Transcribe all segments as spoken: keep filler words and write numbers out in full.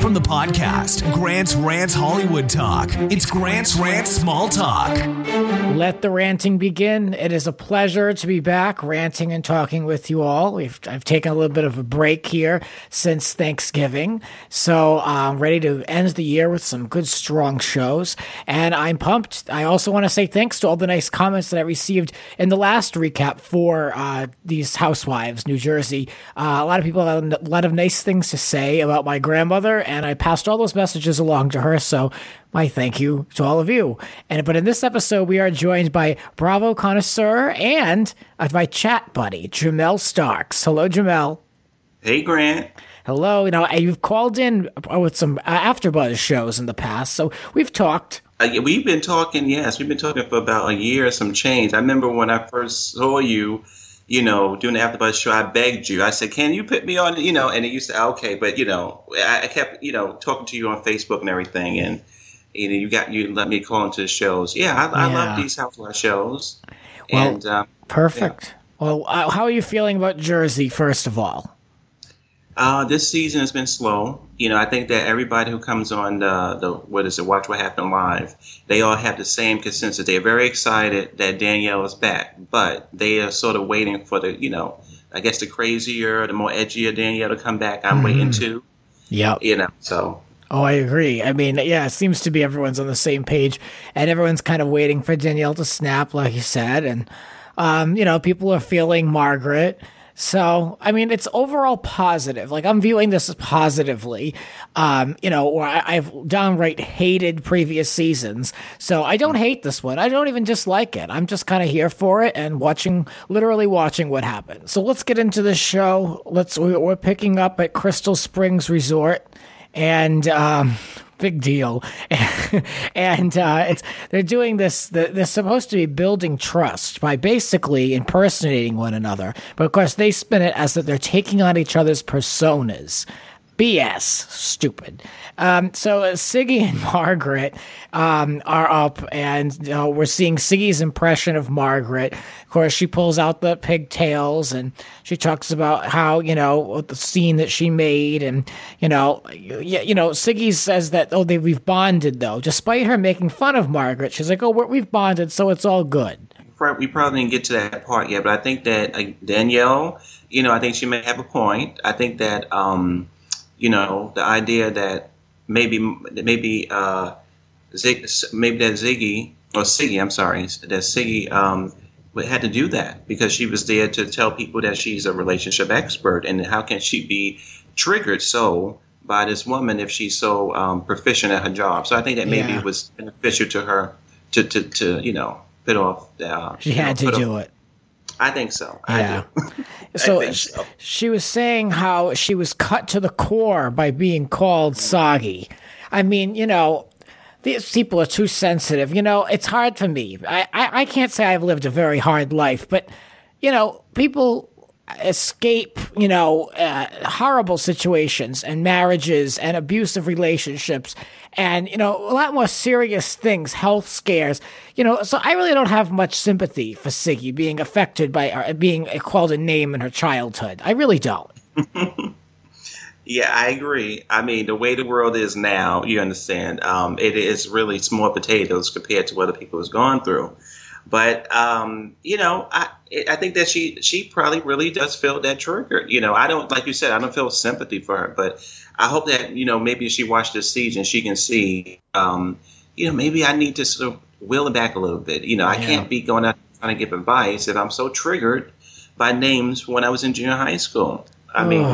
from the podcast, Grant's Rants Hollywood Talk. It's Grant's Rants Small Talk. Let the ranting begin. It is a pleasure to be back ranting and talking with you all. We've, I've taken a little bit of a break here since Thanksgiving, so I'm ready to end the year with some good, strong shows, and I'm pumped. I also want to say thanks to all the nice comments that I received in the last recap for uh, these Housewives, New Jersey. Uh, a lot of people had a lot of nice things to say about my grandmother, and I passed all those messages along to her, so my thank you to all of you. And but in this episode, we are joined by Bravo connoisseur and uh, my chat buddy, Jamel Starks. Hello, Jamel. Hey, Grant. Hello. You know, you've called in with some AfterBuzz shows in the past, so we've talked. Uh, we've been talking, yes. We've been talking for about a year or some change. I remember when I first saw you, you know, doing the AfterBuzz show, I begged you. I said, can you put me on, you know, and you said, okay. But, you know, I, I kept, you know, talking to you on Facebook and everything, and you know, you got you let me call into the shows. Yeah, I, I yeah. love these Housewives shows. Well, and um, perfect. Yeah. Well, uh, how are you feeling about Jersey, first of all? Uh, this season has been slow. You know, I think that everybody who comes on the, the what is it, Watch What Happened Live, they all have the same consensus. They're very excited that Danielle is back, but they are sort of waiting for the, you know, I guess the crazier, the more edgier Danielle to come back. I'm mm-hmm. waiting too. Yeah. You know, so. Oh, I agree. I mean, yeah, it seems to be everyone's on the same page, and everyone's kind of waiting for Danielle to snap, like you said, and, um, you know, people are feeling Margaret. So, I mean, it's overall positive. Like, I'm viewing this positively, um, you know, or I, I've downright hated previous seasons. So I don't hate this one. I don't even dislike it. I'm just kind of here for it and watching, literally watching what happens. So let's get into the show. Let's, we're picking up at Crystal Springs Resort. And um, big deal, and uh, it's they're doing this. They're supposed to be building trust by basically impersonating one another, but of course they spin it as that they're taking on each other's personas. B S, stupid. Um, so uh, Siggy and Margaret um, are up, and uh, we're seeing Siggy's impression of Margaret. Of course, she pulls out the pigtails, and she talks about how, you know, the scene that she made, and, you know, you, you know, Siggy says that, oh, they, we've bonded, though. Despite her making fun of Margaret, she's like, oh, we're, we've bonded, so it's all good. We probably didn't get to that part yet, but I think that uh, Danielle, you know, I think she may have a point. I think that... Um, You know, the idea that maybe maybe uh, Zig, maybe that Ziggy or Siggy, I'm sorry, that Siggy um, had to do that because she was there to tell people that she's a relationship expert, and how can she be triggered so by this woman if she's so um, proficient at her job? So I think that maybe yeah. it was beneficial to her to to, to you know put off. Uh, she had know, to do off. it. I think so. Yeah. I do. So, I think so she was saying how she was cut to the core by being called soggy. I mean, you know, these people are too sensitive. You know, it's hard for me. I, I, I can't say I've lived a very hard life, but, you know, people escape, you know, uh, horrible situations and marriages and abusive relationships and, you know, a lot more serious things, health scares, you know, so I really don't have much sympathy for Siggy being affected by uh, being called a name in her childhood. I really don't. Yeah, I agree. I mean, the way the world is now, you understand, um, it is really small potatoes compared to what other people has gone through. But, um, you know, I I think that she she probably really does feel that triggered. You know, I don't, like you said, I don't feel sympathy for her. But I hope that, you know, maybe she watched this season, she can see, um, you know, maybe I need to sort of wheel it back a little bit. You know, I yeah. can't be going out trying to give advice if I'm so triggered by names when I was in junior high school. I mean.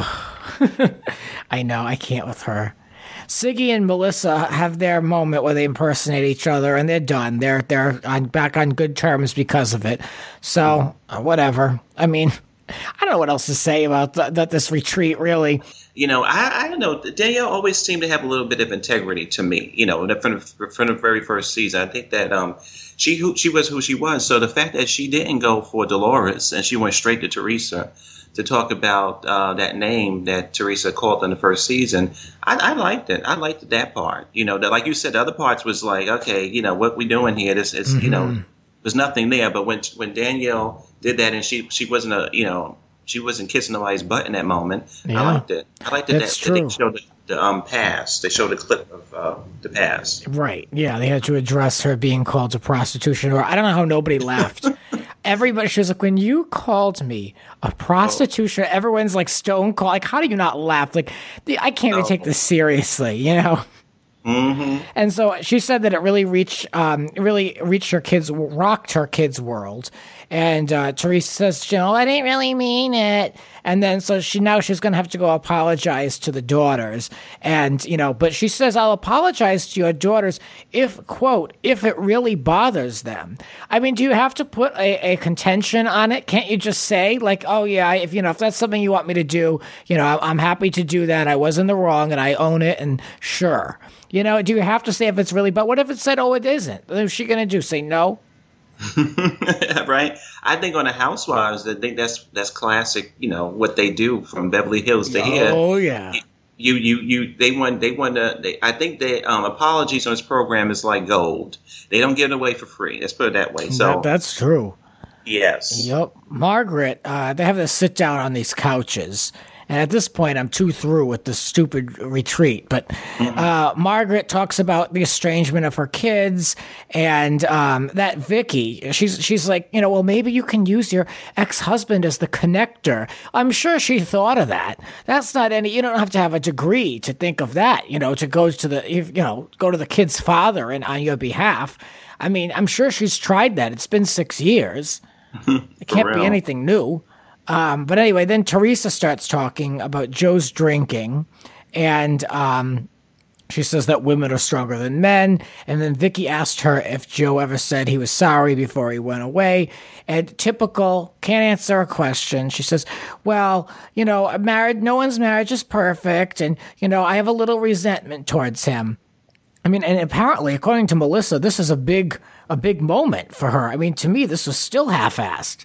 I know, I can't with her. Siggy and Melissa have their moment where they impersonate each other, and they're done. They're they're on, back on good terms because of it. So uh, whatever. I mean, I don't know what else to say about th- that this retreat. Really, you know, I, I don't know. Danielle always seemed to have a little bit of integrity to me. You know, from the, from the very first season, I think that um she who she was who she was. So the fact that she didn't go for Dolores and she went straight to Teresa to talk about uh, that name that Teresa called in the first season, I, I liked it. I liked that part. You know, that, like you said, the other parts was like, okay, you know, what we doing here? This is, mm-hmm. you know, there's nothing there. But when when Danielle did that, and she she wasn't a, you know, she wasn't kissing nobody's butt in that moment. Yeah. I liked it. I liked it. That's that, true. that they showed the um past. They showed a clip of uh, the past. Right. Yeah, they had to address her being called to prostitution. Or I don't know how nobody laughed. Everybody, she was like, when you called me a prostitution, oh. everyone's like stone cold. Like, how do you not laugh? Like, the, I can't even oh. take this seriously, you know? Mm-hmm. And so she said that it really reached, um, really reached her kids, rocked her kids' world. And uh, Teresa says, you know, I didn't really mean it. And then so she now she's going to have to go apologize to the daughters. And, you know, but she says, I'll apologize to your daughters if, quote, if it really bothers them. I mean, do you have to put a, a contention on it? Can't you just say, like, oh, yeah, if, you know, if that's something you want me to do, you know, I'm happy to do that. I was in the wrong and I own it. And sure. You know, do you have to say if it's really, but what if it said, oh, it isn't? What is she going to do? Say no? Right. I think on the Housewives, I think that's that's classic. You know what they do from Beverly Hills to here. Oh yeah. You you you. They want they want to. They, I think they um, apologies on this program is like gold. They don't give it away for free. Let's put it that way. So that, that's true. Yes. Yep. Margaret. Uh, they have to sit down on these couches. And at this point, I'm too through with this stupid retreat. But uh, Margaret talks about the estrangement of her kids and um, that Vicky. She's she's like, you know, well, maybe you can use your ex-husband as the connector. I'm sure she thought of that. That's not any. You don't have to have a degree to think of that. You know, to go to the you know go to the kid's father and on your behalf. I mean, I'm sure she's tried that. It's been six years. It can't be anything new. Um, but anyway, then Teresa starts talking about Joe's drinking, and um, she says that women are stronger than men. And then Vicky asked her if Joe ever said he was sorry before he went away. And typical, can't answer a question. She says, well, you know, married, no one's marriage is perfect, and, you know, I have a little resentment towards him. I mean, and apparently, according to Melissa, this is a big, a big moment for her. I mean, to me, this was still half-assed.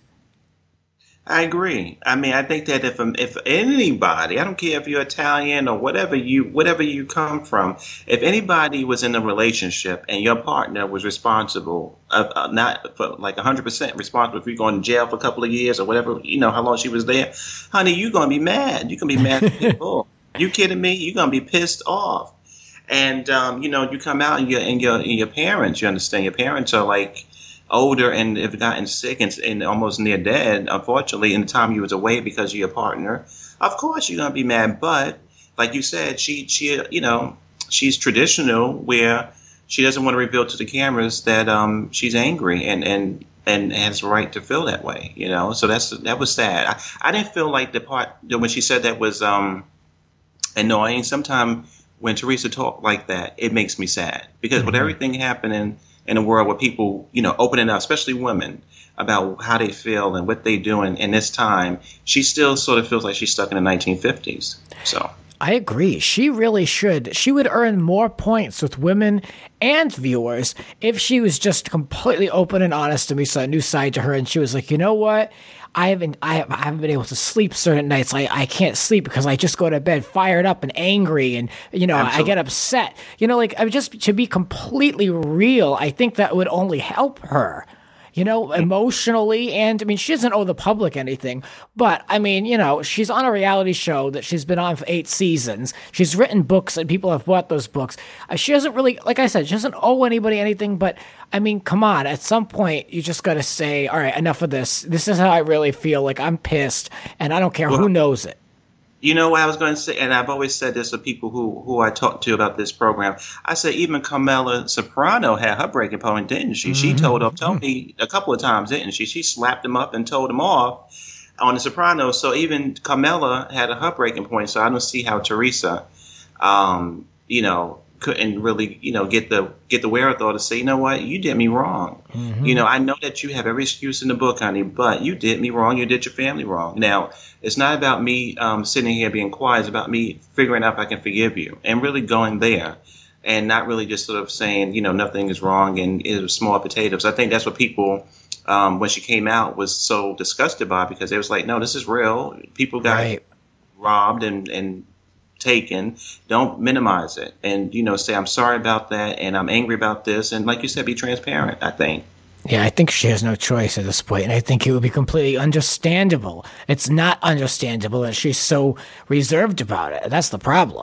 I agree. I mean, I think that if if anybody, I don't care if you're Italian or whatever you whatever you come from, if anybody was in a relationship and your partner was responsible, uh, uh, not for like one hundred percent responsible if you're going to jail for a couple of years or whatever, you know, how long she was there, honey, you're going to be mad. You're going to be mad at people. You kidding me? You're going to be pissed off. And, um, you know, you come out and your, and your, and your parents, you understand, your parents are like, older and have gotten sick and, and almost near dead, unfortunately, in the time you was away because of your partner, of course you're going to be mad. But like you said, she, she, you know, she's traditional where she doesn't want to reveal to the cameras that um, she's angry and, and, and has a right to feel that way, you know? So that's, that was sad. I, I didn't feel like the part when she said that was um, annoying. Sometimes when Teresa talked like that, it makes me sad because mm-hmm. with everything happening in a world where people, you know, opening up, especially women, about how they feel and what they do in, in this time, she still sort of feels like she's stuck in the nineteen fifties. So I agree. She really should. She would earn more points with women and viewers if she was just completely open and honest and we saw a new side to her and she was like, you know what? I haven't, I haven't been able to sleep certain nights. I, I can't sleep because I just go to bed fired up and angry and, you know, Absolutely. I get upset. You know, like, I mean, just to be completely real, I think that would only help her. You know, emotionally, and I mean, she doesn't owe the public anything, but I mean, you know, she's on a reality show that she's been on for eight seasons. She's written books and people have bought those books. Uh, she doesn't really, like I said, she doesn't owe anybody anything, but I mean, come on, at some point, you just got to say, all right, enough of this. This is how I really feel. Like, I'm pissed, and I don't care well, who knows it. You know what I was going to say, and I've always said this to people who, who I talk to about this program. I said even Carmela Soprano had her breaking point, didn't she? Mm-hmm. She told up Tony a couple of times, didn't she? She slapped him up and told him off on The Sopranos. So even Carmela had a her breaking point. So I don't see how Teresa, um, you know, couldn't really, you know, get the get the wherewithal to say, you know what, you did me wrong. Mm-hmm. You know, I know that you have every excuse in the book, honey, but you did me wrong. You did your family wrong. Now, it's not about me um, sitting here being quiet. It's about me figuring out if I can forgive you and really going there and not really just sort of saying, you know, nothing is wrong and it was small potatoes. I think that's what people, um, when she came out, was so disgusted by because it was like, no, this is real. People got right. robbed and, and taken. Don't minimize it and, you know, say, I'm sorry about that and I'm angry about this. And like you said, be transparent, I think. Yeah, I think she has no choice at this point, and I think it would be completely understandable. It's not understandable that she's so reserved about it. That's the problem.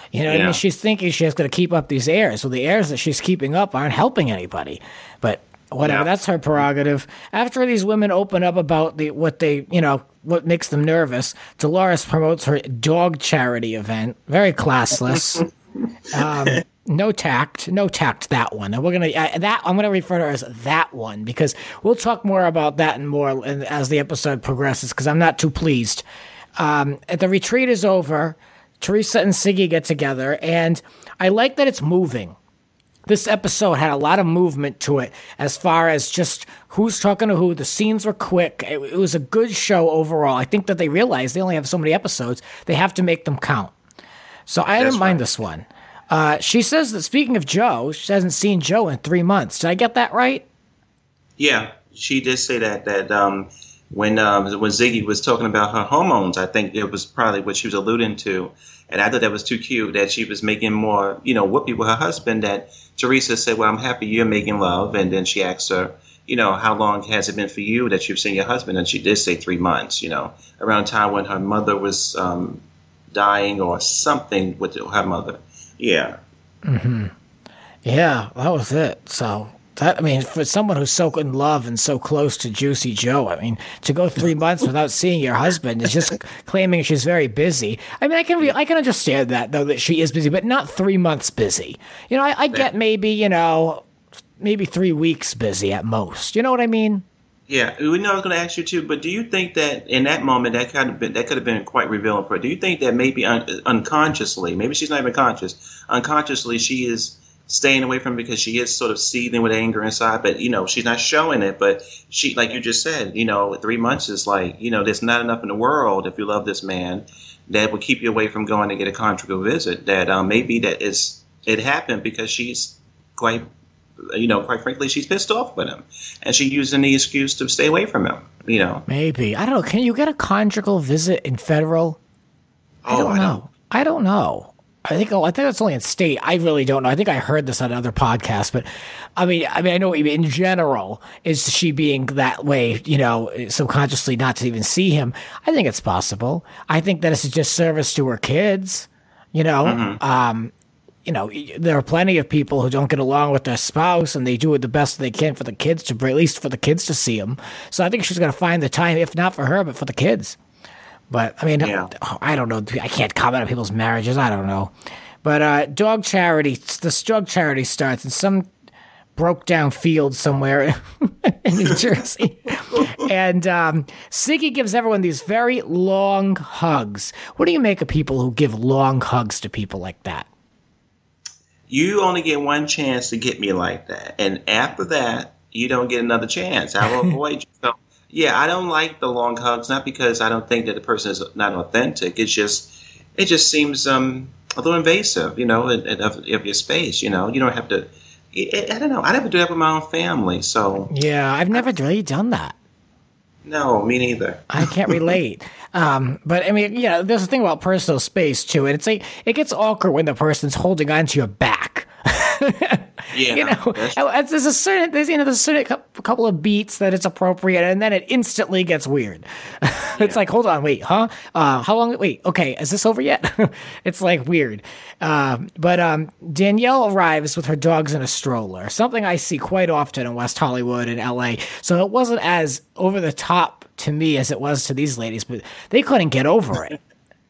You know what Yeah. I mean? She's thinking she's going to keep up these airs. Well, the airs that she's keeping up aren't helping anybody. But whatever, Yeah. that's her prerogative. After these women open up about the what they, you know, what makes them nervous, Dolores promotes her dog charity event. Very classless. um, no tact, no tact. That one, and we're gonna uh, that I'm gonna refer to her as that one because we'll talk more about that and more in, as the episode progresses. Because I'm not too pleased. Um, the retreat is over. Teresa and Siggy get together, and I like that it's moving. This episode had a lot of movement to it as far as just who's talking to who. The scenes were quick. It, it was a good show overall. I think that they realized they only have so many episodes. They have to make them count. So I That's didn't mind right. this one. Uh, she says that speaking of Joe, she hasn't seen Joe in three months. Did I get that right? Yeah, she did say that that um, when um, when Ziggy was talking about her hormones, I think it was probably what she was alluding to, and I thought that was too cute that she was making more, you know, whoopee with her husband. That Teresa said, "Well, I'm happy you're making love," and then she asked her, you know, how long has it been for you that you've seen your husband? And she did say three months. You know, around time when her mother was um, dying or something with her mother. Yeah. Yeah, that was it. So that I mean, for someone who's so in love and so close to Juicy Joe, I mean, to go three months without seeing your husband is just claiming she's very busy. I mean, I can re- I can understand that though that she is busy, but not three months busy. You know, I, I get maybe you know maybe three weeks busy at most. You know what I mean? Yeah, we know I was going to ask you too, but do you think that in that moment that kind of been, that could have been quite revealing for her? Do you think that maybe un, unconsciously, maybe she's not even conscious, unconsciously she is staying away from him because she is sort of seething with anger inside, but you know she's not showing it. But she, like you just said, you know, three months is like you know there's not enough in the world if you love this man that will keep you away from going to get a conjugal visit. That um, maybe that is it happened because she's quite. You know, quite frankly, she's pissed off with him, and she's using the excuse to stay away from him. You know, Maybe I don't know. Can you get a conjugal visit in federal? I Oh, don't I know. don't- I don't know. I think oh, I think it's only in state. I really don't know. I think I heard this on another podcast, but I mean, I mean, I know what you mean. In general, is she being that way? You know, subconsciously not to even see him. I think it's possible. I think that it's a disservice to her kids. You know, um, you know, there are plenty of people who don't get along with their spouse, and they do it the best they can for the kids to, at least for the kids to see them. So I think she's going to find the time, if not for her, but for the kids. But I mean, Yeah. I don't know. I can't comment on people's marriages. I don't know. But uh, dog charity, this dog charity starts in some broke down field somewhere in New Jersey. And um, Siggy gives everyone these very long hugs. What do you make of people who give long hugs to people like that? you only get one chance to get me like that, and after that, you don't get another chance. I will avoid you. So, yeah, I don't like the long hugs, not because I don't think that the person is not authentic. It's just, it just seems um, a little invasive, you know, of, of, of your space. You know, you don't have to. I, I don't know. I never do that with my own family, so Yeah, I've never really done that. no, me neither. I can't relate. Um, but I mean, yeah, there's a thing about personal space too, and it's like it gets awkward when the person's holding onto your back. Yeah, you know, that's- it's- there's a certain, there's you know, there's a certain cou- couple of beats that it's appropriate, and then it instantly gets weird. It's like, hold on, wait, huh? Uh, how long? Wait, okay, is this over yet? It's like weird. Um, but um, Danielle arrives with her dogs in a stroller, something I see quite often in West Hollywood and L A. So it wasn't as over the top to me as it was to these ladies, but they couldn't get over it.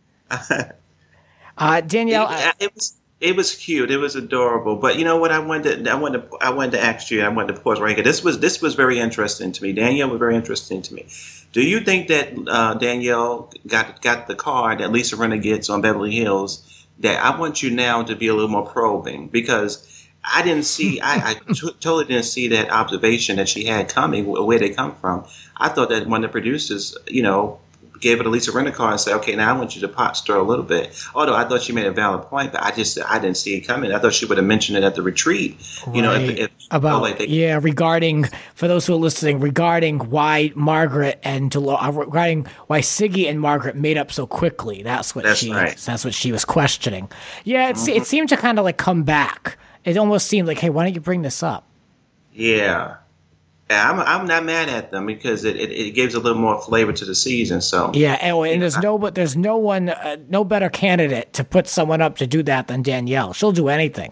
Uh, Danielle, uh, it, it was it was cute. It was adorable. But you know what? I wanted to, I wanted to, I wanted to ask you. I wanted to pause right here. This was this was very interesting to me. Danielle was very interesting to me. Do you think that uh, Danielle got got the card that Lisa Rinna gets on Beverly Hills? That I want you now to be a little more probing, because I didn't see. I, I t- totally didn't see that observation that she had coming. Where they come from. I thought that when the producers, you know, gave it a Lisa Rinna card and said, okay, now I want you to pot stir a little bit. Although I thought she made a valid point, but I just I didn't see it coming. I thought she would have mentioned it at the retreat. You know, if, Right. if about like they, yeah, regarding for those who are listening, regarding why Margaret and Delo- uh, regarding why Siggy and Margaret made up so quickly. That's what That's she right. that's what she was questioning. Yeah, it's, it seemed to kind of like come back. It almost seemed like, hey, why don't you bring this up? yeah. I'm I'm not mad at them because it, it, it gives a little more flavor to the season. So yeah, and, and there's no but there's no one uh, no better candidate to put someone up to do that than Danielle. She'll do anything.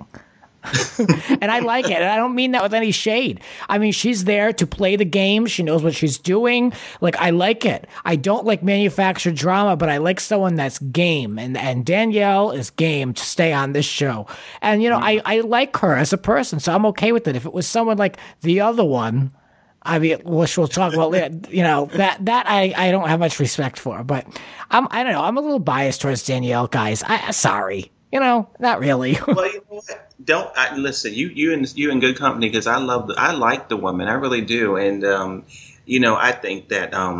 And I like it. And I don't mean that with any shade. I mean, she's there to play the game. She knows what she's doing. Like, I like it. I don't like manufactured drama, but I like someone that's game. And and Danielle is game to stay on this show. And, you know, mm. I, I like her as a person, so I'm okay with it. If it was someone like the other one, I mean, which we'll talk about later, you know, that that I, I don't have much respect for. But I'm, I don't know. I'm a little biased towards Danielle, guys. I Sorry. You know, not really. Well, you know what? Don't I, listen. You you in you in good company because I love the, I like the woman. I really do, and um, you know, I think that um,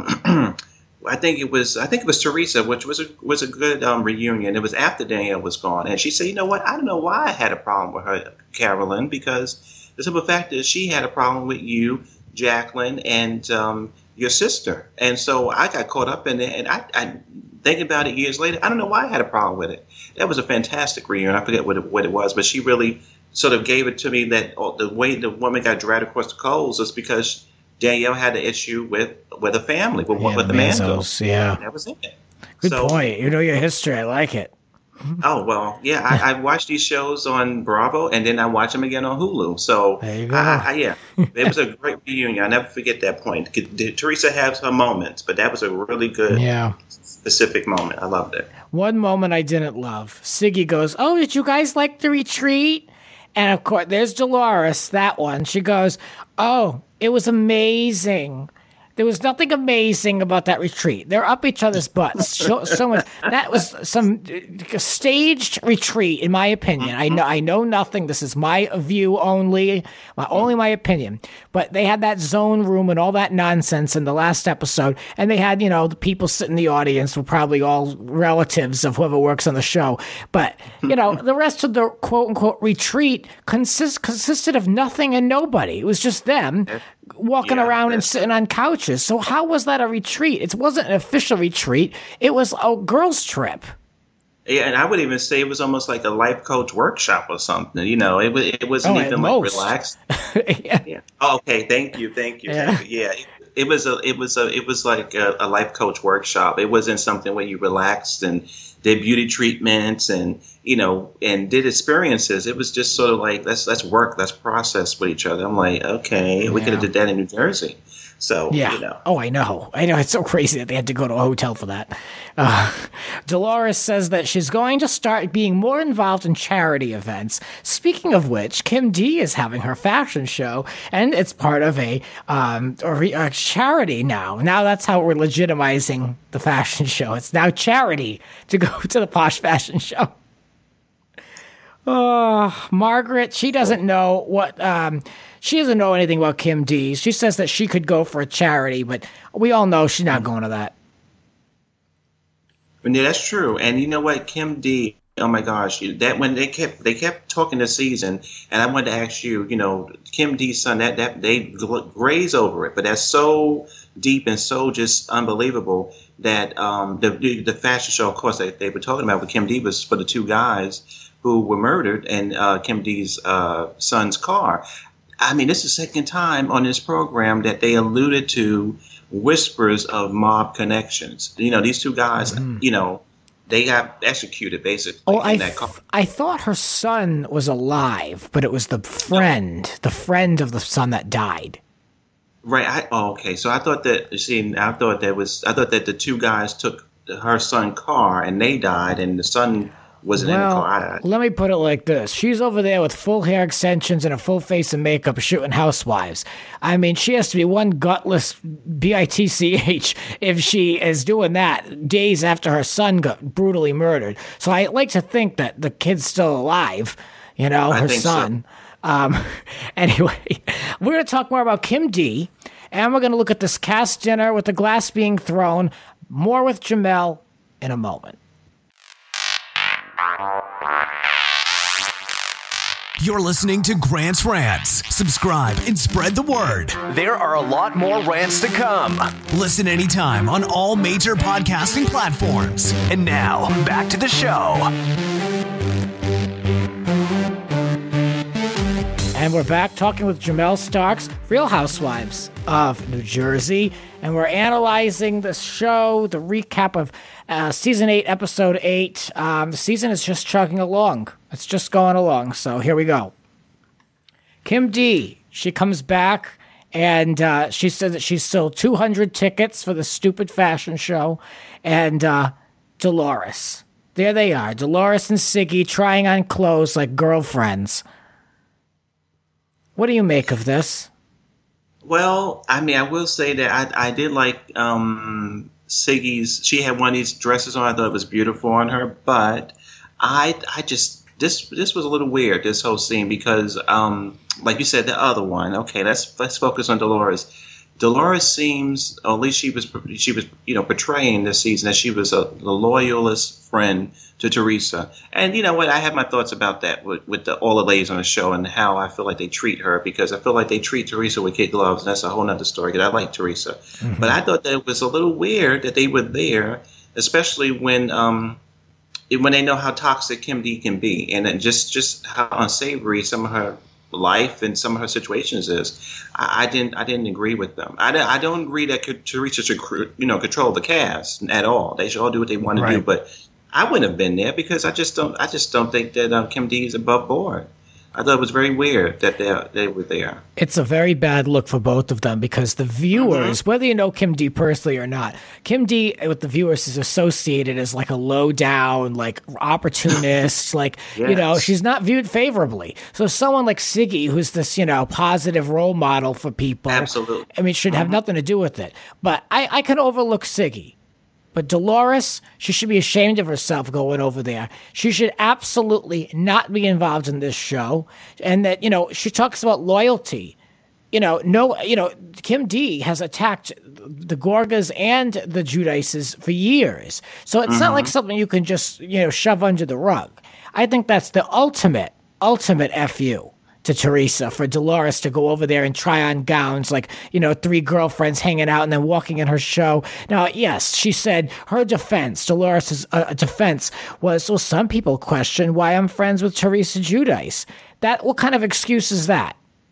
I think it was I think it was Teresa, which was a was a good um, reunion. It was after Danielle was gone, and she said, you know what? I don't know why I had a problem with her, Carolyn, because the simple fact is she had a problem with you, Jacqueline, and um, your sister, and so I got caught up in it, and I. I Thinking about it years later, I don't know why I had a problem with it. That was a fantastic reunion. I forget what it, what it was, but she really sort of gave it to me that oh, the way the woman got dragged across the coals was because Danielle had an issue with with a family, with, yeah, with the, the Manzos. Yeah, that was it. Good so, point. You know your history. I like it. Oh, well, yeah, I, I watched these shows on Bravo, and then I watch them again on Hulu. So, there you go. I, I, yeah, it was a great reunion. I'll never forget that point. Teresa has her moments, but that was a really good, yeah. specific moment. I loved it. One moment I didn't love. Siggy goes, oh, did you guys like the retreat? And, of course, there's Dolores, that one. She goes, oh, it was amazing. There was nothing amazing about that retreat. They're up each other's butts. So, so much. That was some staged retreat, in my opinion. I know, I know nothing. This is my view only, my only my opinion. But they had that zone room and all that nonsense in the last episode, and they had, you know, the people sitting in the audience were probably all relatives of whoever works on the show. But you know, the rest of the quote unquote retreat consist consisted of nothing and nobody. It was just them walking yeah, around and sitting on couches. So how was that a retreat? It wasn't an official retreat. It was a girls' trip. Yeah, and I would even say it was almost like a life coach workshop or something. You know, it it wasn't oh, even like most. relaxed. yeah. yeah. Oh, okay. Thank you. Thank you. Yeah. Thank you. Yeah. It, it was a. It was a. It was like a, a life coach workshop. It wasn't something where you relaxed and did beauty treatments and you know and did experiences. It was just sort of like let's let's work, let's process with each other. I'm like, okay, yeah. we could have did that in New Jersey. So, yeah. you know. Oh, I know. I know. It's so crazy that they had to go to a hotel for that. Uh, Dolores says that she's going to start being more involved in charity events. Speaking of which, Kim D is having her fashion show, and it's part of a, um, a charity now. Now that's how we're legitimizing the fashion show. It's now charity to go to the Posh Fashion Show. Oh, Margaret, she doesn't know what, um, she doesn't know anything about Kim D. She says that she could go for a charity, but we all know she's not going to that. Yeah, that's true. And you know what, Kim D, oh my gosh, that when they kept they kept talking this season, and I wanted to ask you, you know, Kim D's son, that that they graze over it, but that's so deep and so just unbelievable that um, the the fashion show, of course, they they were talking about with Kim D was for the two guys who were murdered in uh, Kim D's uh, son's car. I mean, this is the second time on this program that they alluded to whispers of mob connections. You know, these two guys, mm-hmm. you know, they got executed basically oh, in I that car. Th- I thought her son was alive, but it was the friend, no. the friend of the son that died. Right. I, oh, okay. So I thought that, you see, I thought that was, I thought that the two guys took her son's car and they died, and the son wasn't well, in the car. Let me put it like this. She's over there with full hair extensions and a full face of makeup shooting Housewives. I mean, she has to be one gutless B I T C H if she is doing that days after her son got brutally murdered. So I like to think that the kid's still alive, you know, I her think son. So. Um, anyway, we're going to talk more about Kim D, and we're going to look at this cast dinner with the glass being thrown. More with Jamel in a moment. You're listening to Grant's Rants. Subscribe and spread the word. There are a lot more rants to come. Listen anytime on all major podcasting platforms. And now, back to the show. And we're back talking with Jamel Starks, Real Housewives of New Jersey. And we're analyzing the show, the recap of uh, Season eight, Episode eight. Um, the season is just chugging along. It's just going along. So here we go. Kim D, she comes back, and uh, she said that she's sold two hundred tickets for the stupid fashion show. And uh, Dolores. There they are. Dolores and Siggy trying on clothes like girlfriends. What do you make of this? Well, I mean, I will say that I, I did like um, Siggy's. She had one of these dresses on. I thought it was beautiful on her, but I, I just this this was a little weird. This whole scene because, um, like you said, the other one. Okay, let's let's focus on Dolores. Dolores seems, or at least she was, she was, you know, portraying this season that she was a, the loyalist friend to Teresa. And you know what? I have my thoughts about that with, with the, all the ladies on the show and how I feel like they treat her, because I feel like they treat Teresa with kid gloves, and that's a whole nother story, because I like Teresa. Mm-hmm. But I thought that it was a little weird that they were there, especially when um, when they know how toxic Kim D can be, and then just, just how unsavory some of her life and some of her situations is. I, I didn't I didn't agree with them. I, I don't agree that Teresa should, you know, control the cast at all. They should all do what they want to right. do, but I wouldn't have been there because I just don't. I just don't think that um, Kim D is above board. I thought it was very weird that they they were there. It's a very bad look for both of them because the viewers, mm-hmm. whether you know Kim D personally or not, Kim D with the viewers is associated as like a low down, like opportunist, like, yes. you know, she's not viewed favorably. So someone like Siggy, who's this, you know, positive role model for people, absolutely, I mean, should have mm-hmm. nothing to do with it. But I, I can overlook Siggy. But Dolores, she should be ashamed of herself going over there. She should absolutely not be involved in this show. And that, you know, she talks about loyalty. You know, no, you know, Kim D has attacked the Gorgas and the Giudices for years. So it's mm-hmm. not like something you can just, you know, shove under the rug. I think that's the ultimate, ultimate F U to Teresa, for Dolores to go over there and try on gowns like, you know, three girlfriends hanging out and then walking in her show. Now, yes, she said her defense, Dolores' uh, defense was, well, some people question why I'm friends with Teresa Giudice. That, what kind of excuse is that?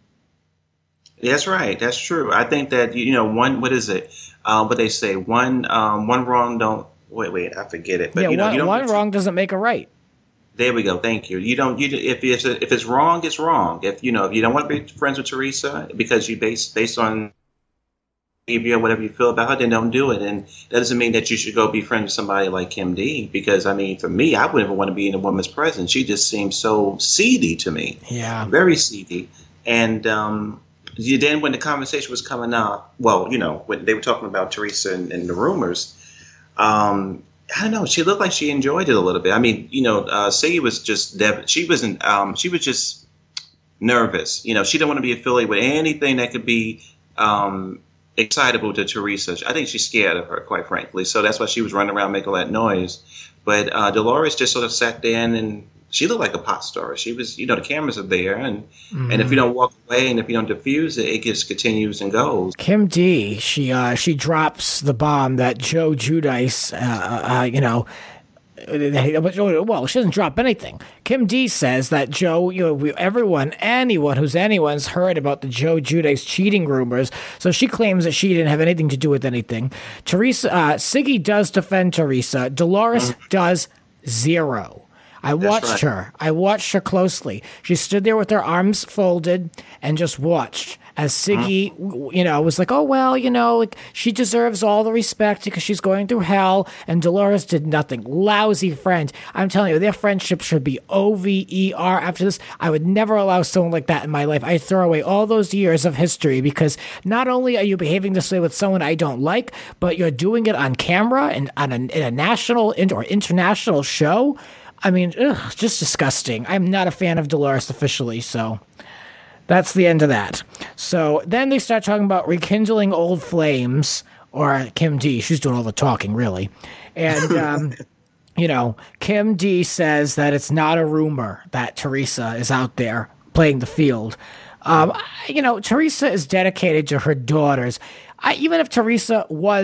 That's right. That's true. I think that, you know, one, what is it? Uh, what they say, one um, one wrong don't, wait, wait, I forget it. But, yeah, you know, one, you don't one wrong doesn't make a right. There we go. Thank you. You don't. You if it's if it's wrong, it's wrong. If you know if you don't want to be friends with Teresa because you base based on behavior, whatever you feel about her, then don't do it. And that doesn't mean that you should go be friends with somebody like Kim D. Because I mean, for me, I wouldn't even want to be in a woman's presence. She just seems so seedy to me. Yeah, very seedy. And um, then when the conversation was coming up, well, you know, when they were talking about Teresa and, and the rumors. Um, I don't know. She looked like she enjoyed it a little bit. I mean, you know, uh, Siggy was just dev- she wasn't. Um, she was just nervous. You know, she didn't want to be affiliated with anything that could be um, excitable to Teresa. I think she's scared of her, quite frankly. So that's why she was running around making all that noise. But uh, Dolores just sort of sat there and, and she looked like a pop star. She was, you know, the cameras are there, and mm-hmm. and if you don't walk away and if you don't diffuse it, it just continues and goes. Kim D, she uh, she drops the bomb that Joe Giudice, uh, uh, you know, well, she doesn't drop anything. Kim D says that Joe, you know, everyone, anyone who's anyone's heard about the Joe Giudice cheating rumors. So she claims that she didn't have anything to do with anything. Teresa, uh, Siggy does defend Teresa. Dolores mm-hmm. does zero. I watched right. her. I watched her closely. She stood there with her arms folded and just watched as Siggy, you know, was like, oh, well, you know, like, she deserves all the respect because she's going through hell. And Dolores did nothing. Lousy friend. I'm telling you, their friendship should be O V E R after this. I would never allow someone like that in my life. I throw away all those years of history because not only are you behaving this way with someone I don't like, but you're doing it on camera and on a, in a national or international show. I mean, ugh, just disgusting. I'm not a fan of Dolores officially, so that's the end of that. So then they start talking about rekindling old flames, or Kim D. She's doing all the talking, really. And, um, you know, Kim D says that it's not a rumor that Teresa is out there playing the field. Um, you know, Teresa is dedicated to her daughters. I, even if Teresa was,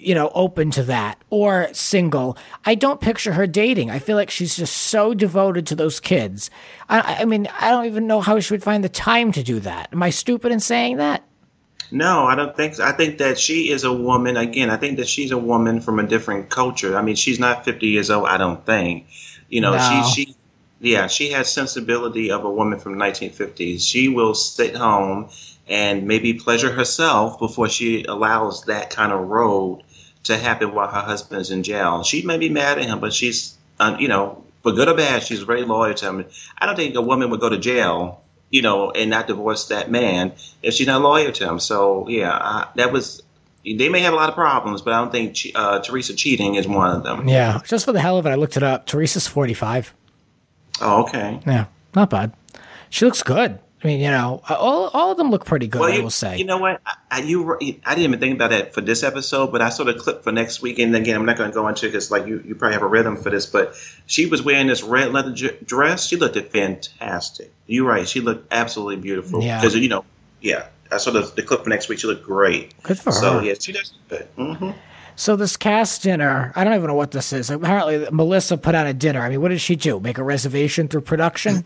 you know, open to that or single. I don't picture her dating. I feel like she's just so devoted to those kids. I, I mean, I don't even know how she would find the time to do that. Am I stupid in saying that? No, I don't think so. I think that she is a woman. Again, I think that she's a woman from a different culture. I mean, she's not fifty years old, I don't think. You know, No. she, she, yeah, she has sensibility of a woman from the nineteen fifties. She will sit home and maybe pleasure herself before she allows that kind of road to happen while her husband's in jail. She may be mad at him, but she's, uh, you know, for good or bad, she's very loyal to him. I don't think a woman would go to jail, you know, and not divorce that man if she's not loyal to him. So, yeah, I, that was, they may have a lot of problems, but I don't think uh, Teresa cheating is one of them. Yeah, just for the hell of it, I looked it up. Teresa's forty-five. Oh, okay. Yeah, not bad. She looks good. I mean, you know, all all of them look pretty good, Well, I you, will say. you know what? I, I, you, I didn't even think about that for this episode, but I saw the clip for next week. And again, I'm not going to go into it because, like, you, you probably have a rhythm for this. But she was wearing this red leather j- dress. She looked fantastic. You're right. She looked absolutely beautiful. Yeah. Because, you know, yeah. I saw the, the clip for next week. She looked great. Good for so, her. yeah, she does look good. Mm-hmm. So this cast dinner, I don't even know what this is. Apparently, Melissa put on a dinner. I mean, what did she do? Make a reservation through production?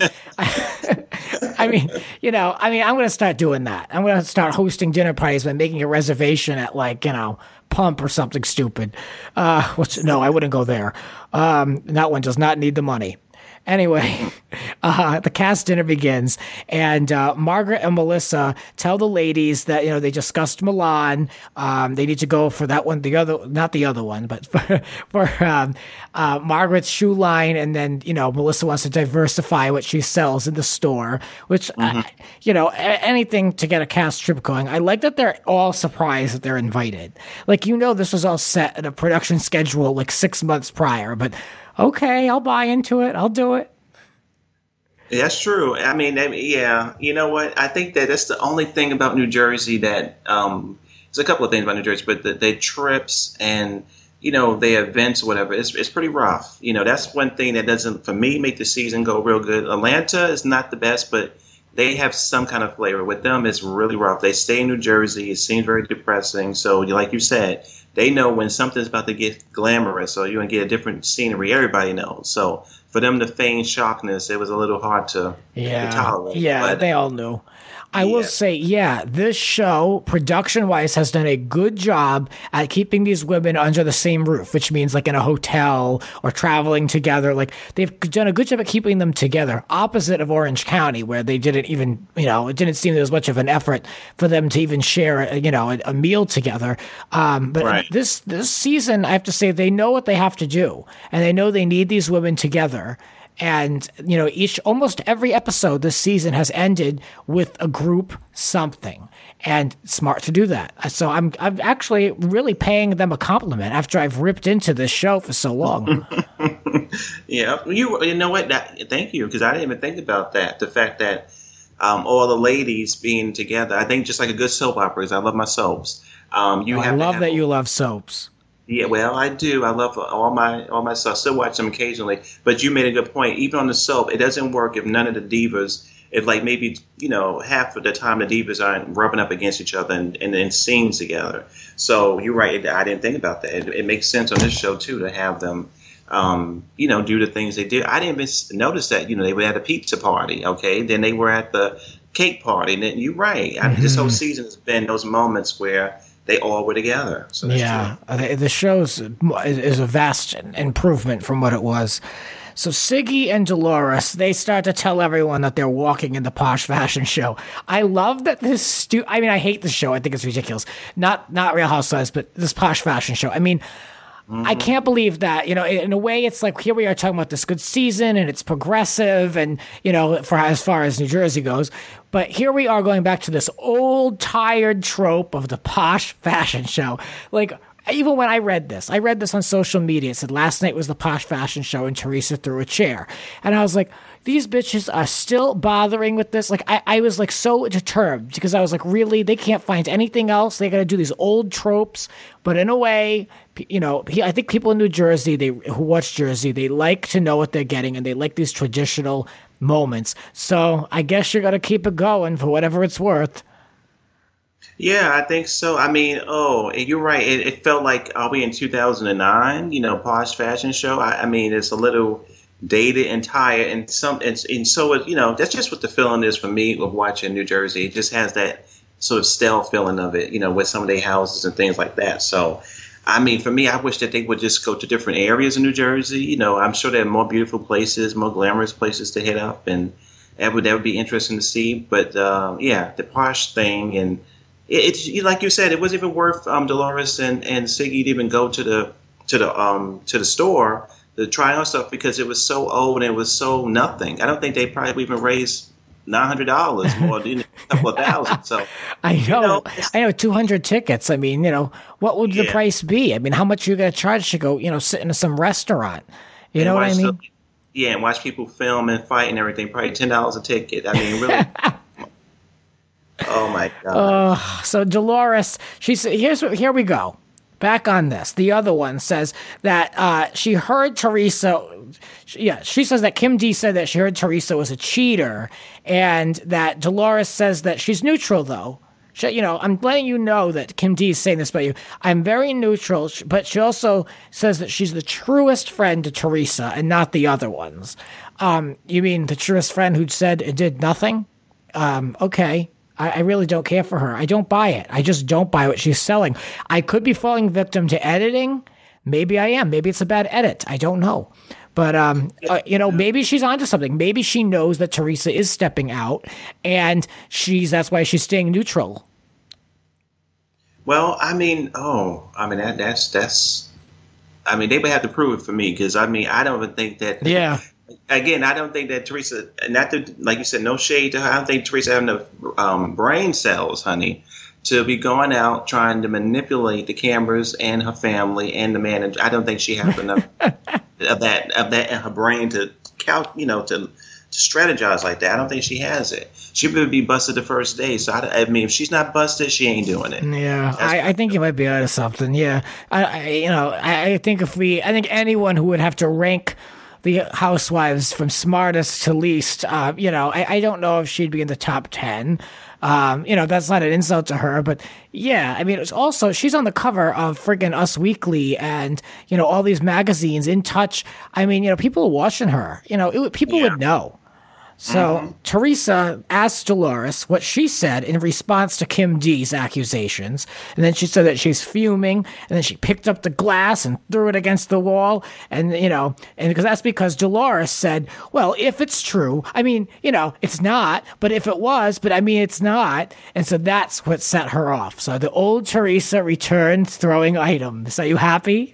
I mean, you know, I mean, I'm going to start doing that. I'm going to start hosting dinner parties by making a reservation at, like, you know, Pump or something stupid. Uh, which, no, I wouldn't go there. Um, that one does not need the money. Anyway, uh, the cast dinner begins, and uh, Margaret and Melissa tell the ladies that, you know, they discussed Milan. Um, they need to go for that one, the other, not the other one, but for, for um, uh, Margaret's shoe line. And then, you know, Melissa wants to diversify what she sells in the store, which, mm-hmm. uh, you know, a- anything to get a cast trip going. I like that they're all surprised that they're invited. Like, you know, this was all set in a production schedule like six months prior, but okay, I'll buy into it. I'll do it. That's true. I mean, I mean, yeah, you know what? I think that that's the only thing about New Jersey that um, there's a couple of things about New Jersey, but the, the trips and, you know, the events, or whatever, it's, it's pretty rough. You know, that's one thing that doesn't, for me, make the season go real good. Atlanta is not the best, but they have some kind of flavor. With them, it's really rough. They stay in New Jersey. It seems very depressing. So, like you said, they know when something's about to get glamorous or you're going to get a different scenery. Everybody knows. So for them to feign shockness, it was a little hard to, yeah. to tolerate. Yeah, but, they all knew. I yeah. will say, yeah, this show, production-wise, has done a good job at keeping these women under the same roof, which means like in a hotel or traveling together. Like, they've done a good job at keeping them together, opposite of Orange County, where they didn't even, you know, it didn't seem there was much of an effort for them to even share, a, you know, a, a meal together. Um, but right. this this season, I have to say, they know what they have to do, and they know they need these women together. And, you know, each, almost every episode this season has ended with a group something, and smart to do that. So I'm, I'm actually really paying them a compliment after I've ripped into this show for so long. yeah. You, you know what? That, thank you. Cause I didn't even think about that. The fact that, um, all the ladies being together, I think just like a good soap opera, because I love my soaps. Um, you Oh, have I to love have that you love soaps. Yeah, well, I do. I love all my all my stuff. I still watch them occasionally. But you made a good point. Even on the soap, it doesn't work if none of the divas, if like maybe, you know, half of the time the divas aren't rubbing up against each other and, and in scenes together. So you're right. I didn't think about that. It, it makes sense on this show, too, to have them, um, you know, do the things they do. I didn't even notice that, you know, they were at a pizza party, okay? Then they were at the cake party. And then you're right. Mm-hmm. I, this whole season has been those moments where they all were together. So that's yeah, true. the show's is a vast improvement from what it was. So Siggy and Dolores, they start to tell everyone that they're walking in the posh fashion show. I love that this stu- I mean, I hate the show. I think it's ridiculous. Not not Real Housewives, but this posh fashion show. I mean, mm-hmm. I can't believe that, you know, in a way it's like, here we are talking about this good season and it's progressive and, you know, for as far as New Jersey goes. But here we are going back to this old, tired trope of the posh fashion show. Like, even when I read this, I read this on social media. It said last night was the posh fashion show and Teresa threw a chair. And I was like, these bitches are still bothering with this. Like, I, I was like so determined because I was like, really? They can't find anything else. They got to do these old tropes. But in a way, you know, I think people in New Jersey, they who watch Jersey, they like to know what they're getting and they like these traditional moments. So I guess you're going to keep it going for whatever it's worth. Yeah, I think so. I mean, oh, and you're right. It, it felt like are we in two thousand nine? You know, Posh Fashion Show. I, I mean, it's a little dated and tired, and some, and, and so it, you know, that's just what the feeling is for me of watching New Jersey. It just has that sort of stale feeling of it, you know, with some of their houses and things like that. So, I mean, for me, I wish that they would just go to different areas in New Jersey. You know, I'm sure there are more beautiful places, more glamorous places to hit up, and that would that would be interesting to see. But uh, yeah, the Posh thing and it, it's like you said, it wasn't even worth um, Dolores and, and Siggy to even go to the to the um to the store to try on stuff because it was so old and it was so nothing. I don't think they probably even raised nine hundred dollars more than a couple of thousand. So I know, you know I know, two hundred tickets. I mean, you know, what would the yeah. price be? I mean, how much are you going to charge to go, you know, sit in some restaurant? You and know what I watch mean? the- yeah, and watch people film and fight and everything. Probably ten dollars a ticket. I mean, really. Oh my God. Uh, so Dolores, she said, here's what, here we go. Back on this. The other one says that uh, she heard Teresa. Yeah, she says that Kim D said that she heard Teresa was a cheater, and that Dolores says that she's neutral, though. She, you know, I'm letting you know that Kim D is saying this about you. I'm very neutral, but she also says that she's the truest friend to Teresa and not the other ones. Um, you mean the truest friend who said it did nothing? Um, okay. I, I really don't care for her. I don't buy it. I just don't buy what she's selling. I could be falling victim to editing. Maybe I am. Maybe it's a bad edit. I don't know. But, um, uh, you know, maybe she's onto something. Maybe she knows that Teresa is stepping out, and she's that's why she's staying neutral. Well, I mean, oh, I mean that that's that's. I mean, they would have to prove it for me because I mean, I don't even think that. Yeah. Again, I don't think that Teresa, not to, like you said, no shade to her. I don't think Teresa has enough um, brain cells, honey, to be going out trying to manipulate the cameras and her family and the manager. I don't think she has enough of that of that in her brain to count, you know, to to strategize like that. I don't think she has it. She would be busted the first day. So I, I mean, if she's not busted, she ain't doing it. Yeah, I, I think you might be onto something. Yeah, I, I you know, I, I think if we, I think anyone who would have to rank the housewives from smartest to least, uh, you know, I, I don't know if she'd be in the top ten. Um, you know, that's not an insult to her, but yeah, I mean, it's also, she's on the cover of friggin' Us Weekly and, you know, all these magazines, In Touch. I mean, you know, people are watching her, you know, it, people Yeah. would know. So mm-hmm. Teresa asked Dolores what she said in response to Kim D's accusations. And then she said that she's fuming. And then she picked up the glass and threw it against the wall. And, you know, and because that's because Dolores said, well, if it's true, I mean, you know, it's not, but if it was, but I mean, it's not. And so that's what set her off. So the old Teresa returned throwing items. Are you happy?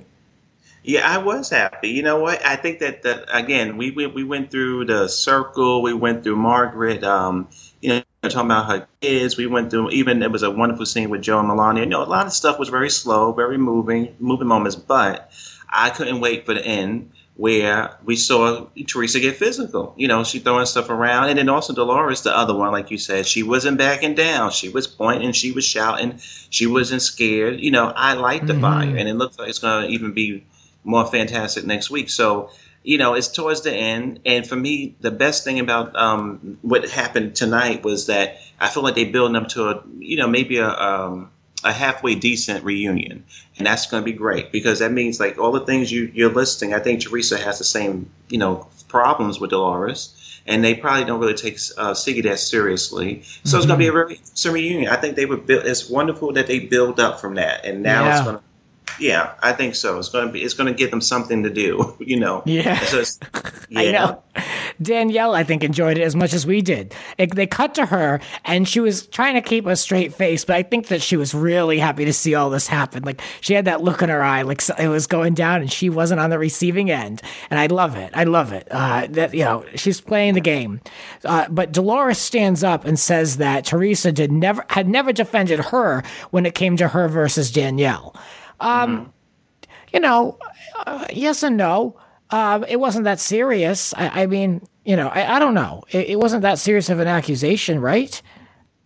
Yeah, I was happy. You know what? I think that, that again, we, we we went through the circle. We went through Margaret. Um, you know, talking about her kids. We went through even it was a wonderful scene with Joe and Melania. You know, a lot of stuff was very slow, very moving, moving moments. But I couldn't wait for the end where we saw Teresa get physical. You know, she throwing stuff around, and then also Dolores, the other one, like you said, she wasn't backing down. She was pointing, she was shouting, she wasn't scared. You know, I like the mm-hmm. fire, and it looks like it's going to even be more fantastic next week. So, you know, it's towards the end. And for me, the best thing about um, what happened tonight was that I feel like they're building up to a, you know, maybe a, um, a halfway decent reunion. And that's going to be great because that means like all the things you, you're listing, I think Teresa has the same, you know, problems with Dolores. And they probably don't really take uh, Siggy that seriously. So mm-hmm. it's going to be a very decent reunion. I think they would build, it's wonderful that they build up from that. And now yeah. it's going to, Yeah, I think so. It's gonna be. It's gonna give them something to do. You know. Yeah. So it's, yeah. I know. Danielle, I think, enjoyed it as much as we did. It, they cut to her, and she was trying to keep a straight face, but I think that she was really happy to see all this happen. Like she had that look in her eye, like it was going down, and she wasn't on the receiving end. And I love it. I love it. Uh, that you know, she's playing the game. Uh, but Dolores stands up and says that Teresa did never had never defended her when it came to her versus Danielle. Um, mm-hmm. You know, uh, yes and no. Uh, it wasn't that serious. I, I mean, you know, I, I don't know. It, it wasn't that serious of an accusation, right?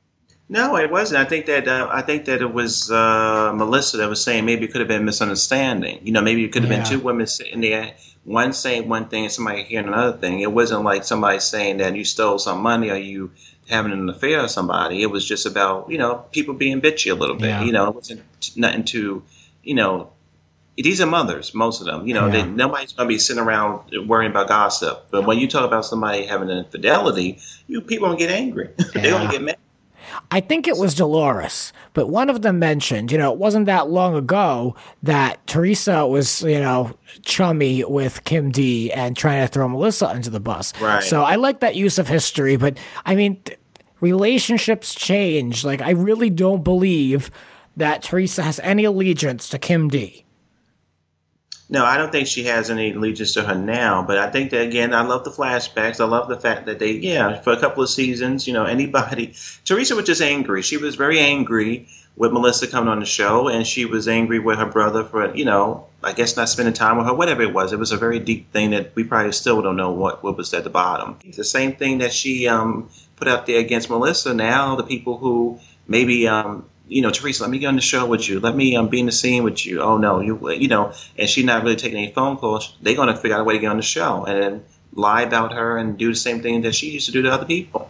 No, it wasn't. I think that uh, I think that it was uh, Melissa that was saying maybe it could have been a misunderstanding. You know, maybe it could have Yeah. been two women sitting there, one saying one thing and somebody hearing another thing. It wasn't like somebody saying that you stole some money or you having an affair with somebody. It was just about, you know, people being bitchy a little bit. Yeah. You know, it wasn't t- nothing to, you know, these are mothers, most of them. You know, Yeah. they, nobody's going to be sitting around worrying about gossip. But when you talk about somebody having an infidelity, you people going to get angry. They're going Yeah. to get mad. I think it was Dolores, but one of them mentioned, you know, it wasn't that long ago that Teresa was, you know, chummy with Kim D and trying to throw Melissa under the bus. Right. So I like that use of history, but I mean, th- relationships change. Like, I really don't believe that Teresa has any allegiance to Kim D. No, I don't think she has any allegiance to her now. But I think that, again, I love the flashbacks. I love the fact that they, yeah, for a couple of seasons, you know, anybody. Teresa was just angry. She was very angry with Melissa coming on the show, and she was angry with her brother for, you know, I guess not spending time with her, whatever it was. It was a very deep thing that we probably still don't know what, what was at the bottom. It's the same thing that she um, put out there against Melissa. Now the people who maybe, um, you know, Teresa, let me get on the show with you. Let me um, be in the scene with you. Oh, no, you you know, and she's not really taking any phone calls. They're going to figure out a way to get on the show and then lie about her and do the same thing that she used to do to other people.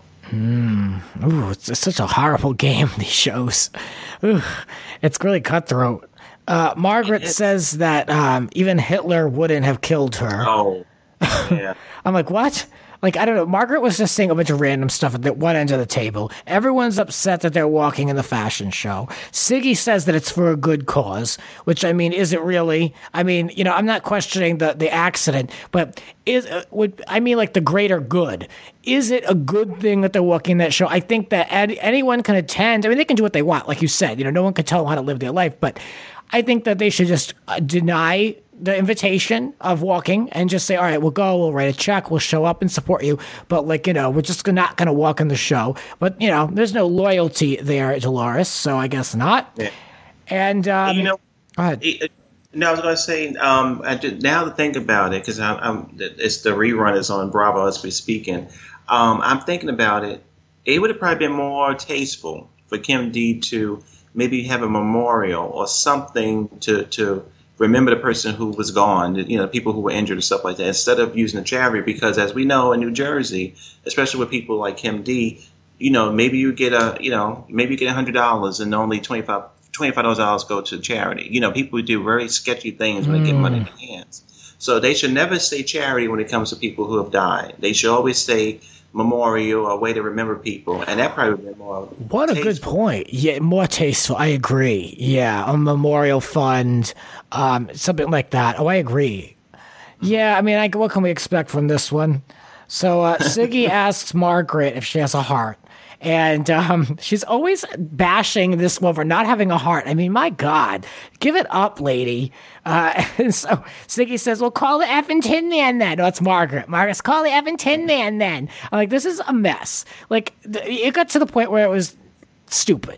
Ooh, it's, it's such a horrible game, these shows. Ooh, it's really cutthroat. Uh, Margaret says that um, even Hitler wouldn't have killed her. Oh, yeah. I'm like, what? Like, I don't know. Margaret was just saying a bunch of random stuff at the one end of the table. Everyone's upset that they're walking in the fashion show. Siggy says that it's for a good cause, which, I mean, is it really? I mean, you know, I'm not questioning the, the accident, but is uh, would I mean, like, the greater good. Is it a good thing that they're walking that show? I think that any, anyone can attend. I mean, they can do what they want, like you said. You know, no one can tell them how to live their life, but I think that they should just uh, deny the invitation of walking and just say, all right, we'll go, we'll write a check, we'll show up and support you. But, like, you know, we're just not going to walk in the show. But, you know, there's no loyalty there, Dolores, so I guess not. Yeah. And, um, You know, go ahead. it- no, I was going to say, um, I did, now to think about it, because I'm, I'm, it's the rerun is on Bravo as we're speaking. Um, I'm thinking about it. It would have probably been more tasteful for Kim D to maybe have a memorial or something to, to remember the person who was gone, you know, people who were injured and stuff like that, instead of using a charity. Because as we know in New Jersey, especially with people like Kim D, you know, maybe you get a, you know, maybe you get a hundred dollars and only twenty-five dollars go to charity. You know, people do very sketchy things when they get money in their hands. So they should never say charity when it comes to people who have died. They should always say memorial, a way to remember people, and that probably would be more. What a good tasteful. point. Yeah, more tasteful. I agree. Yeah, a memorial fund, um, something like that. Oh, I agree. Yeah, I mean, I, what can we expect from this one? So uh, Siggy asks Margaret if she has a heart. And um, she's always bashing this one for not having a heart. I mean, my God, give it up, lady. Uh, and so Siggy says, well, call the effing Tin Man then. No, it's Margaret. Margaret's call the effing Tin Man then. I'm like, this is a mess. Like, th- it got to the point where it was stupid.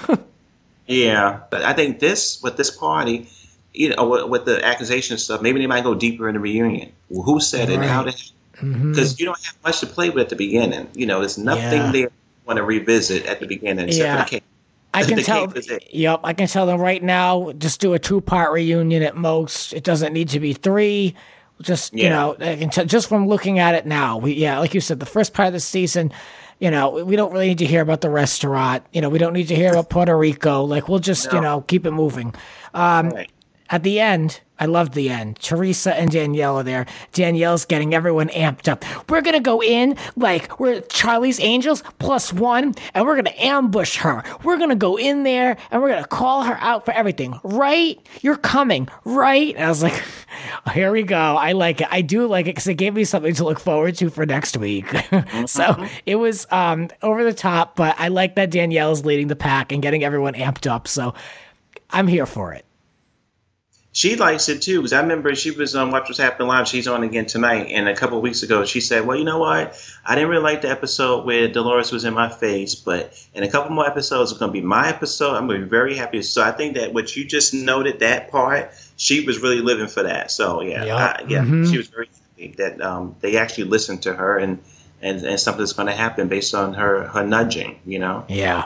Yeah, but I think this with this party, you know, with, with the accusation stuff, maybe they might go deeper in the reunion. Well, who said it? Right. How did? Because you don't have much to play with at the beginning. You know, there's nothing Yeah. there you want to revisit at the beginning except Yeah. for the cake. I can The tell. cake was it. Yep, I can tell them right now. Just do a two-part reunion at most. It doesn't need to be three. Just you Yeah. know, I can tell just from looking at it now. We yeah, like you said, the first part of the season. You know, we don't really need to hear about the restaurant. You know, we don't need to hear about Puerto Rico. Like we'll just you No. know keep it moving. Um, Right. At the end, I loved the end. Teresa and Danielle are there. Danielle's getting everyone amped up. We're going to go in like we're Charlie's Angels plus one, and we're going to ambush her. We're going to go in there, and we're going to call her out for everything. Right? You're coming, right? And I was like, here we go. I like it. I do like it because it gave me something to look forward to for next week. So it was um, over the top, but I like that Danielle's leading the pack and getting everyone amped up. So I'm here for it. She likes it too, because I remember she was on Watch What's Happening Live. She's on again tonight, and a couple of weeks ago she said, well, you know what? I didn't really like the episode where Dolores was in my face, but in a couple more episodes, it's going to be my episode. I'm going to be very happy. So I think that what you just noted, that part, she was really living for that. So, yeah, Yep. I, yeah, Mhm. she was very happy that um, they actually listened to her, and, and, and something's going to happen based on her, her nudging, you know? Yeah.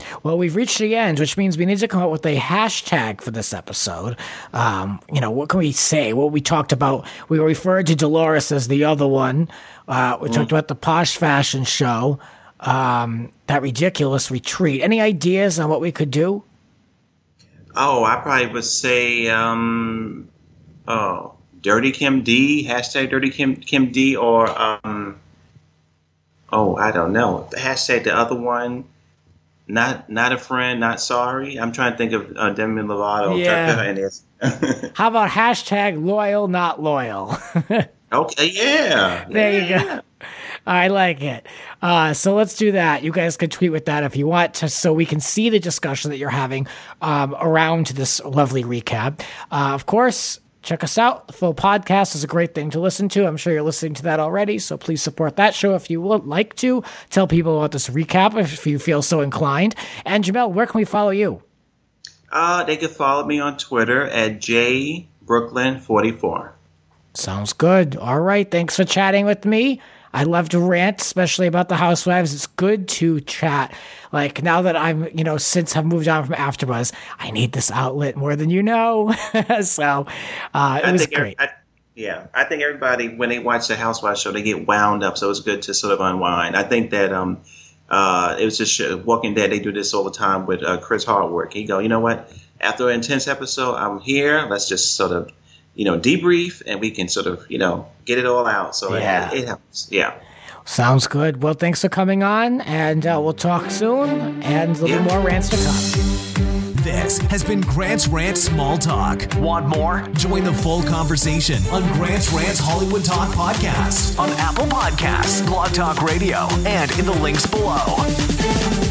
Well, we've reached the end, which means we need to come up with a hashtag for this episode. Um, you know, what can we say? What we talked about, we referred to Dolores as the other one. Uh, we mm. talked about the Posh Fashion Show, um, that ridiculous retreat. Any ideas on what we could do? Oh, I probably would say, um, oh, Dirty Kim D, hashtag Dirty Kim, Kim D, or, um, oh, I don't know. Hashtag the other one. Not not a friend, not sorry. I'm trying to think of uh, Demi Lovato. Yeah. How about hashtag loyal, not loyal? Okay, yeah. There yeah. you go. I like it. Uh, so let's do that. You guys can tweet with that if you want to, so we can see the discussion that you're having um, around this lovely recap. Uh, of course, check us out. The full podcast is a great thing to listen to. I'm sure you're listening to that already, so please support that show if you would like to. Tell people about this recap if you feel so inclined. And Jamel, where can we follow you? Uh, they can follow me on Twitter at j brooklyn forty-four. Sounds good. All right. Thanks for chatting with me. I love to rant, especially about the Housewives. It's good to chat. Like, now that I'm, you know, since I've moved on from AfterBuzz, I need this outlet more than you know. so uh, it I was think great. I, yeah, I think everybody, when they watch the Housewives show, they get wound up. So it's good to sort of unwind. I think that um, uh, it was just uh, Walking Dead. They do this all the time with uh, Chris Hardwick. He go, you know what? After an intense episode, I'm here. Let's just sort of, you know, debrief, and we can sort of, you know, get it all out. So yeah. it, it helps. Yeah. Sounds good. Well, thanks for coming on, and uh, we'll talk soon, and there'll yeah. be more rants to come. This has been Grant's Rant Small Talk. Want more? Join the full conversation on Grant's Rant Hollywood Talk podcast. On Apple Podcasts, Blog Talk Radio, and in the links below.